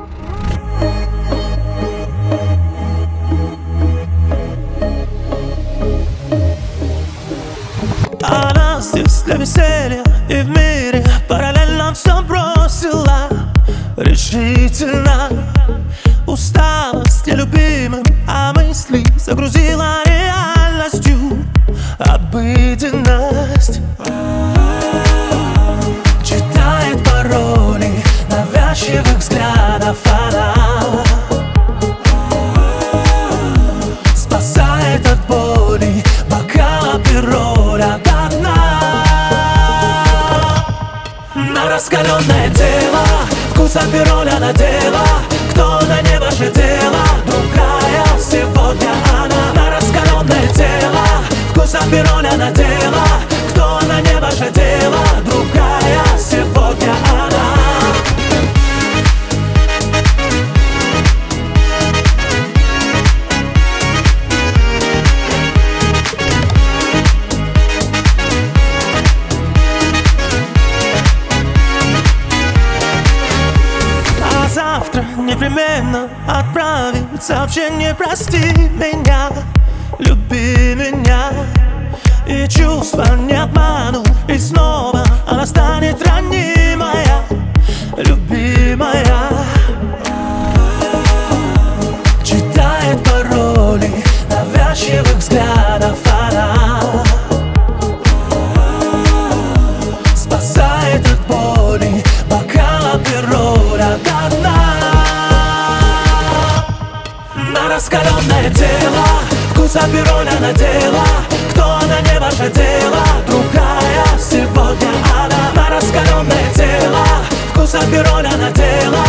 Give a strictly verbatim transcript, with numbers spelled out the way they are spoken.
Она здесь для веселья и в мире параллельно все бросила решительно. Усталость нелюбимым, а мысли загрузила реальностью обыденность. Читает пароли навязчивых взглядов она, спасает от боли бокал апероля до дна. На раскаленное тело вкус апероля надела. Кто на не ваше дело, другая сегодня она. На раскаленное тело вкус апероля надела. Кто на не ваше дело, другая сегодня она. Завтра непременно отправит сообщение: прости меня, люби меня. И чувства не обманут, и снова она станет ранимая, любимая. Читает пароли навязчивых взглядов она, спасает от боли бокал апероля до дна. На раскаленное тело вкус апероля надела. Кто она, не ваше дело, другая сегодня она. На раскаленное тело вкус апероля надела.